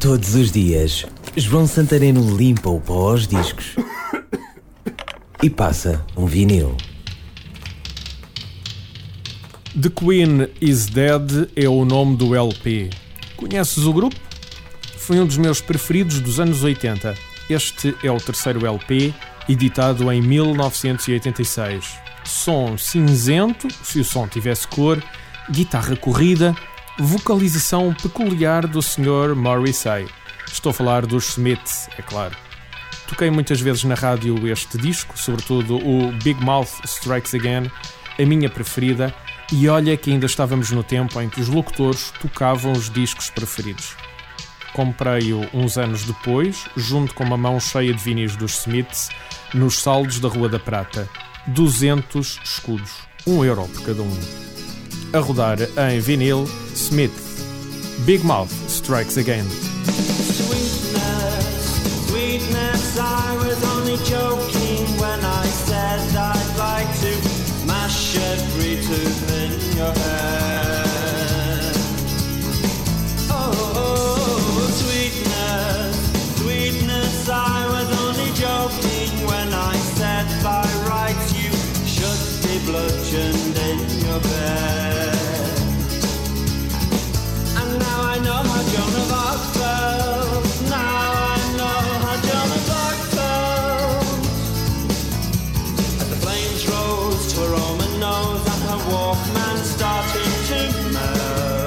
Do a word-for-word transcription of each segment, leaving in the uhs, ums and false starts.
Todos os dias, João Santareno limpa o pó aos discos e passa um vinil. The Queen is Dead é o nome do L P. Conheces o grupo? Foi um dos meus preferidos dos anos oitenta. Este é o terceiro L P, editado em mil novecentos e oitenta e seis. Som cinzento, se o som tivesse cor, guitarra corrida, vocalização peculiar do senhor Morrissey. Estou a falar dos Smiths, é claro. Toquei muitas vezes na rádio este disco, sobretudo o Big Mouth Strikes Again, a minha preferida, e olha que ainda estávamos no tempo em que os locutores tocavam os discos preferidos. Comprei-o uns anos depois, junto com uma mão cheia de vinis dos Smiths, nos saldos da Rua da Prata. duzentos escudos, um euro por cada um. A rodar em vinil, Smith, Big Mouth Strikes Again. Sweetness, sweetness, I was only joking when I said I'd like to mash every tooth in your head. Oh, oh, sweetness, sweetness, I was only joking when I said by rights you should be bludgeoned in your bed. And now I know how Joan of Arc felt. Now I know how Joan of Arc felt. As the flames rose to her Roman nose and her Walkman started to melt.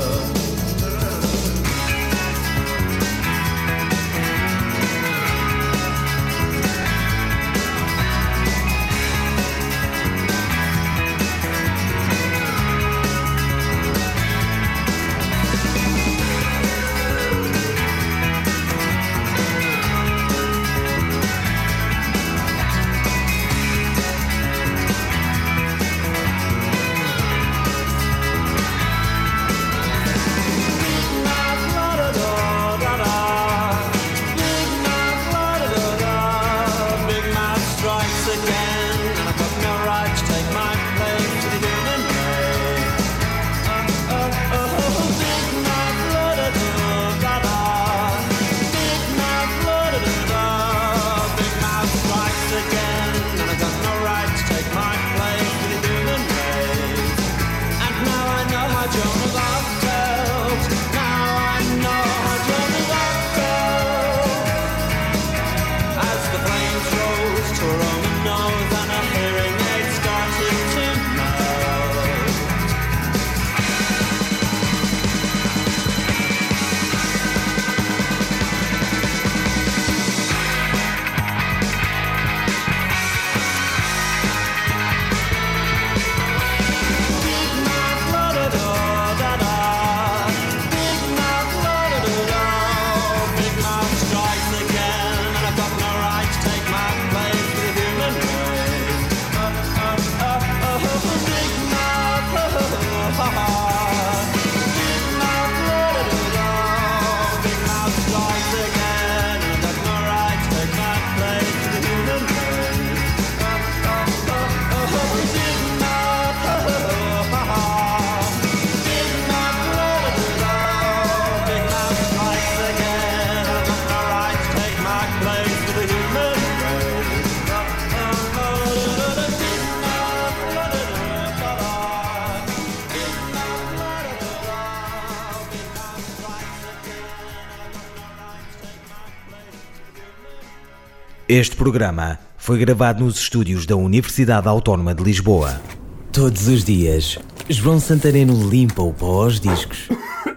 Este programa foi gravado nos estúdios da Universidade Autónoma de Lisboa. Todos os dias, João Santareno limpa o pó aos discos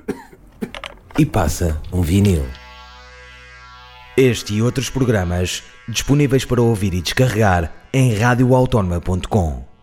e passa um vinil. Este e outros programas disponíveis para ouvir e descarregar em radio autónoma ponto com.